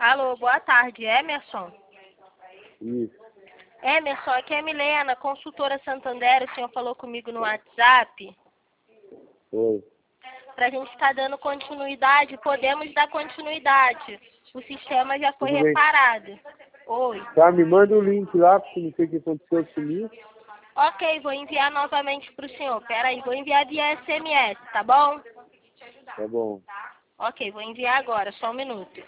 Alô, boa tarde, Emerson. Isso. Emerson, aqui é a Milena, consultora Santander. O senhor falou comigo no WhatsApp. Oi. Pra gente estar dando continuidade, podemos dar continuidade. O sistema já foi Tudo bem. reparado. Oi. Tá, me manda o link lá, porque não sei o que aconteceu comigo. Ok, vou enviar novamente pro senhor. Pera aí, vou enviar via SMS, tá bom? Tá bom. Ok, vou enviar agora, só um minuto.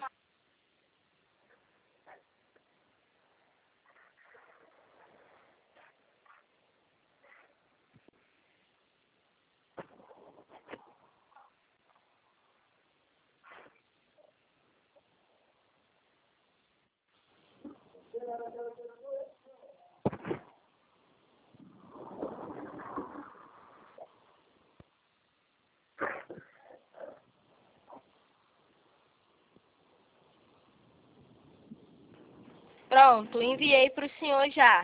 Pronto, enviei pro senhor já.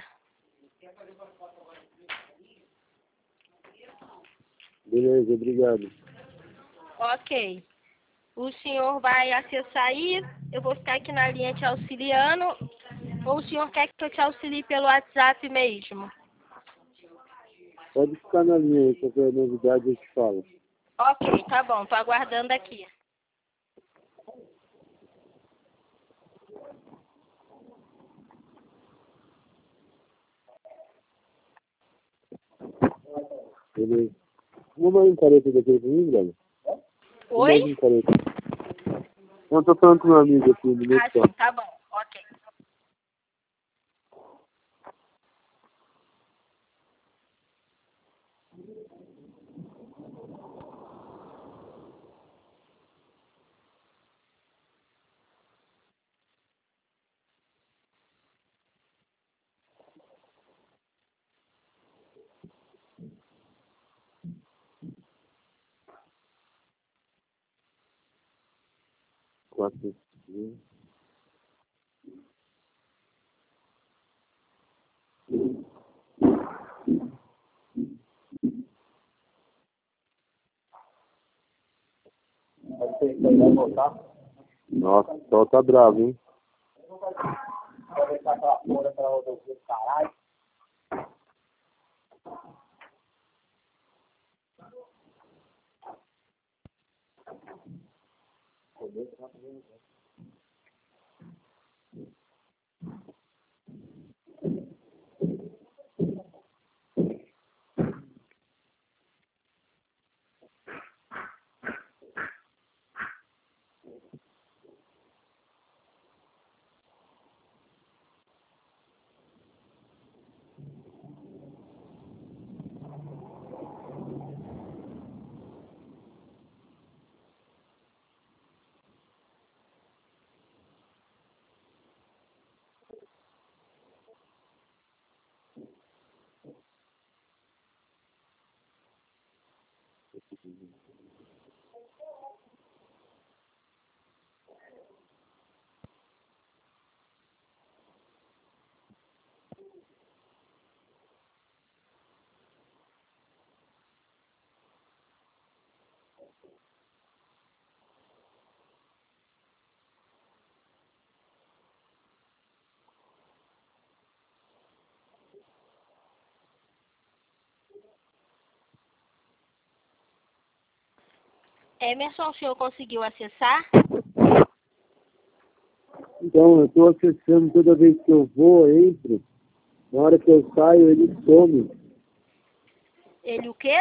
Beleza, obrigado. Ok. O senhor vai acessar aí, eu vou ficar aqui na linha te auxiliando. Ou o senhor quer que eu te auxilie pelo WhatsApp mesmo? Pode ficar na linha aí, qualquer novidade eu te falo. Ok, tá bom, tô aguardando aqui. Beleza. Vamos mais um careta daquele comigo, velho? Oi? Mais um careta. Não, tô falando com meu amigo aqui, no meu Ah, só. sim, tá bom, ok. Quatro. Nossa, o sol tá bravo, hein? Emerson, o senhor conseguiu acessar? Então, eu tô acessando toda vez que eu vou, entro. Na hora que eu saio, ele some. Ele o quê?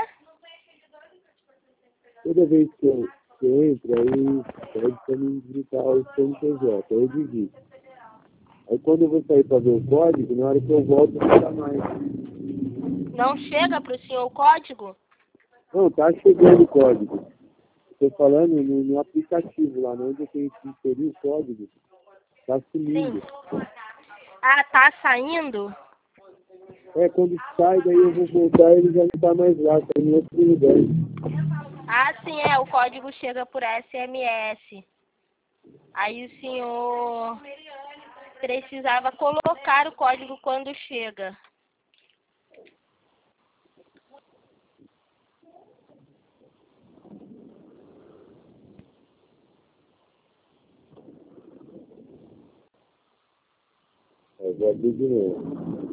Toda vez que eu entro, aí pede pra mim digitar o CNPJ, aí eu digito. Aí quando eu vou sair pra ver o código, na hora que eu volto, não tá mais. Não chega pro senhor o código? Não, tá chegando o código. Tô falando no aplicativo lá, onde eu tenho que inserir o código, tá sumindo. Sim. Ah, tá saindo? É, quando sai, daí eu vou voltar, ele já não tá mais lá, tá em outro lugar. Ah, sim, o código chega por SMS. Aí o senhor precisava colocar o código quando chega. vou abrir de novo.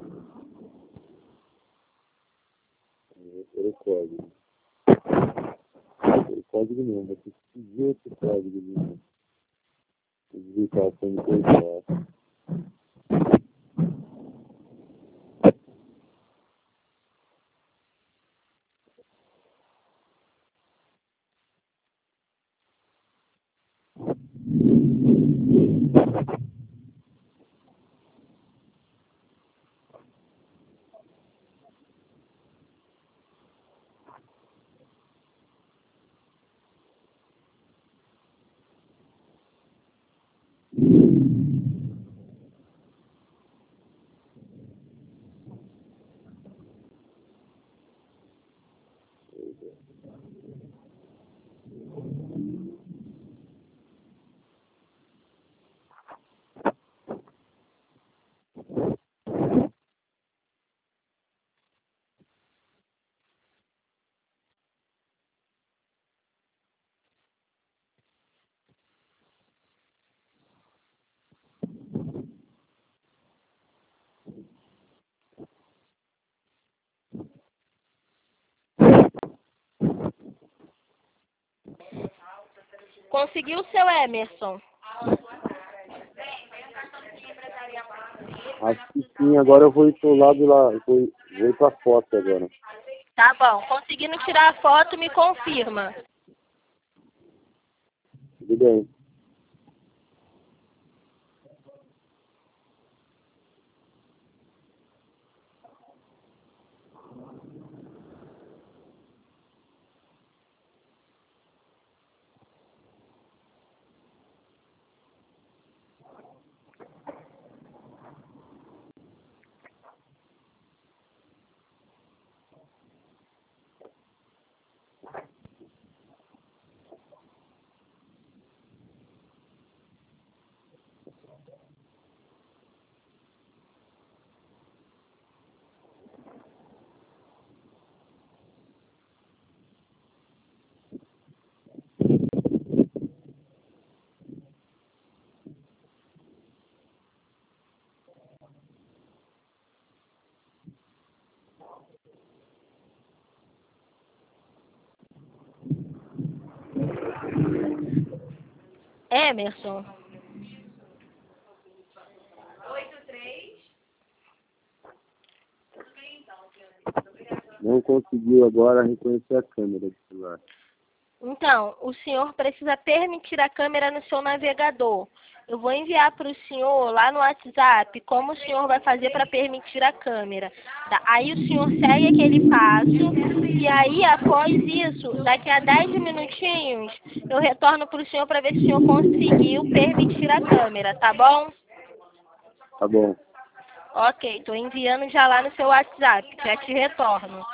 Vou pôr o código. O código não, vou ter que pedir outro código de novo. Vou digitar o fone por fora. Conseguiu, seu Emerson? Acho que sim, agora eu vou ir pro lado lá, vou ir pra foto agora. Tá bom. Conseguindo tirar a foto, me confirma. Tudo bem. Emerson? Não conseguiu agora reconhecer a câmera do celular. Então, o senhor precisa permitir a câmera no seu navegador. Eu vou enviar para o senhor lá no WhatsApp como o senhor vai fazer para permitir a câmera. Tá? Aí o senhor segue aquele passo e aí, após isso, daqui a 10 minutinhos, eu retorno para o senhor para ver se o senhor conseguiu permitir a câmera, tá bom? Tá bom. Ok, estou enviando já lá no seu WhatsApp, já te retorno.